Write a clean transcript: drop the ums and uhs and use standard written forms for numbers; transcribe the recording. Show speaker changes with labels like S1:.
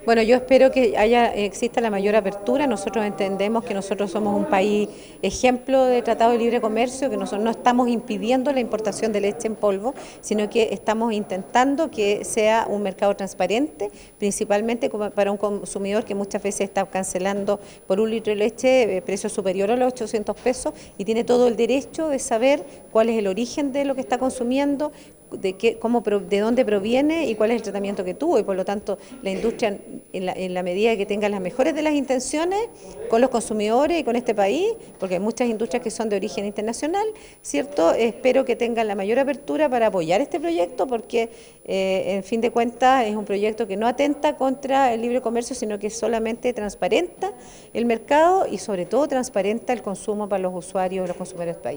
S1: Bueno, yo espero que exista la mayor apertura. Nosotros entendemos que nosotros somos un país ejemplo de tratado de libre comercio, que nosotros no estamos impidiendo la importación de leche en polvo, sino que estamos intentando que sea un mercado transparente, principalmente para un consumidor que muchas veces está cancelando por un litro de leche precio superior a los 800 pesos y tiene todo el derecho de saber cuál es el origen de lo que está consumiendo, de dónde proviene y cuál es el tratamiento que tuvo, y por lo tanto la industria, en la medida que tenga las mejores de las intenciones con los consumidores y con este país, porque hay muchas industrias que son de origen internacional, ¿cierto? Espero que tengan la mayor apertura para apoyar este proyecto, porque en fin de cuentas es un proyecto que no atenta contra el libre comercio, sino que solamente transparenta el mercado y sobre todo transparenta el consumo para los usuarios y los consumidores del país.